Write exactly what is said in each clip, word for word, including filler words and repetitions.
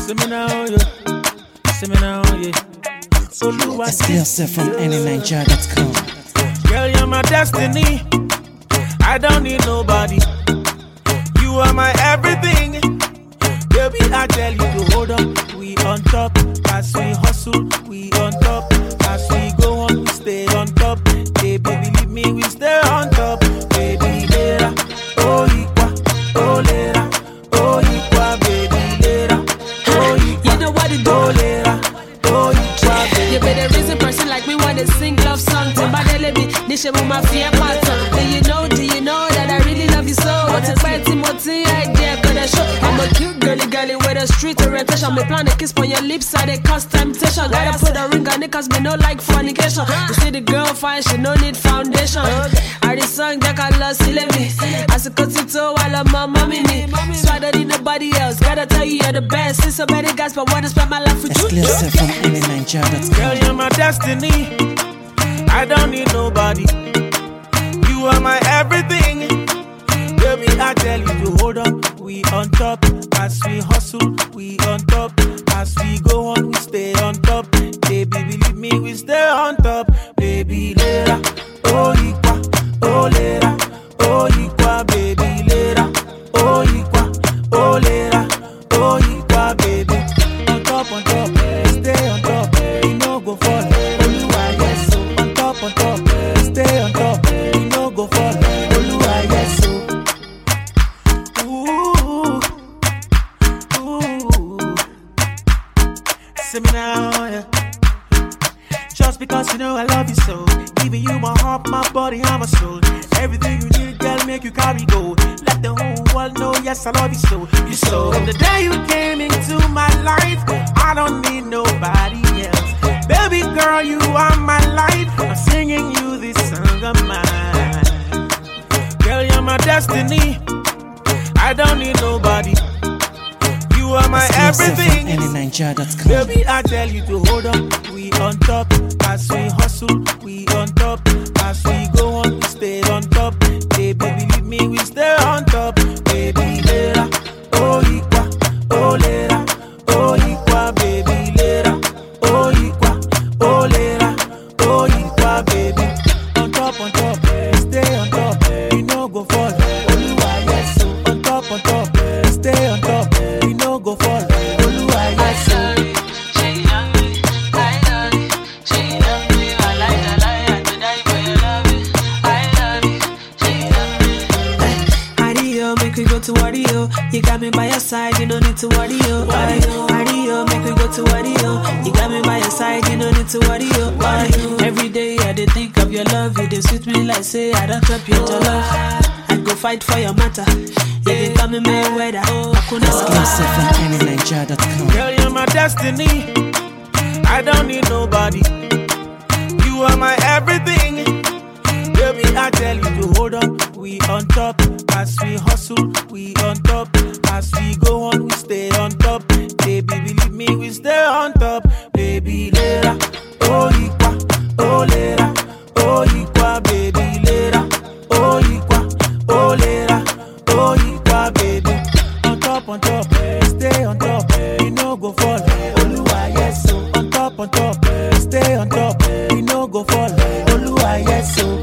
See me now, yeah. See me now, yeah. Exclusive from any nigeria dot com. Girl, you're my destiny. I don't need nobody. You are my everything. Baby, I tell you to hold on. We on top. As we hustle, we on top. As we go on, we stay on top. Hey, baby, believe me, we stay on top. Baby, later. Oh, equa. Oh, later. Oh, equa, baby, later. Oh, equa. You know what it do? Oh, later. Oh, equa, baby. You be the reason person like me want to sing love songs. Somebody let me niche with my fear pattern. Do you know, do you know that I really love you so? What's a bad Timothy idea? Gonna show I'm a cute girly girly with a street orientation. Me plan a kiss on your lips, I they cause temptation. Gotta put a ring on it cause me no like fornication. You see the girl fine, she no need foundation. I the song that I love silly me. As a cut it to while I'm my mommy me. So I don't need nobody else. Gotta tell you you're the best. It's so many guys but wanna spend my life with you. Exclusive from any nigeria dot com. Girl, you're my destiny. I don't need nobody. You are my everything. Baby, I tell you to hold on. We on top. As we hustle, we on top. As we go on, we stay on top. Baby, believe me, we stay on top. Baby, later. Oh, equa. Oh, later. Oh, equa, baby, later. Oh, equa. Oh, later. Oh, equa, baby. On top, on top. Stay on top. You no go fall. Oluwa, yes, so. On top, on top. Stay on top. You no go fall. Oluwa, yes, so. Ooh, ooh. See me now, yeah. Just because you know I love you so. Giving you my heart, my body, and my soul. Everything you need, girl, make you carry go. Let the whole world know, yes, I love you so. You so. From the day you came into my life, I don't need nobody else. Baby girl, you are my life. I'm singing you this song of mine. Girl, you're my destiny. I don't need nobody. You are my Exclusive from everything. any nigeria dot com. Baby, I tell you to hold on. We on top. As we hustle, we on top. As we go on, we stay on top. Baby, believe me, we stay on top. Baby, later. Oh, equa. Oh, later. Oh, equa, baby, later. Oh, equa. Oh, later. Oh, equa, baby. On top, on top. Stay on top. You no go fall. Oluwa, yes, so. On top, on top. Stay on top. You no go fall. Oluwa, yes, so. Make we go to Wario. You got me by your side, you don't need to worry, yo. Wario, Wario, make we go to Wario. You got me by your side, you don't need to worry, yo. Wario. Every day I dey think of your love, you dey sweet me like say I don't chop your love. I go fight for your matter. You dey call me Mayweather. Exclusive from any nigeria dot com. Girl, you're my destiny. I don't need nobody. You are my everything. Baby, I tell you to hold on. We on top. As we hustle, we on top. As we go on, we stay on top. Baby, believe me, we stay on top. Baby, later. Oh, equa. Oh, later. Oh, equa, baby, later. Oh, equa. Oh, later. Oh, equa, baby. On top, on top. Stay on top. You no go fall. Oluwa, yes, so. On top, on top. Stay on top. You no go fall. Oluwa, yes, so.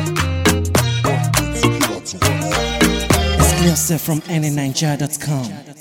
Exclusive from any nigeria dot com.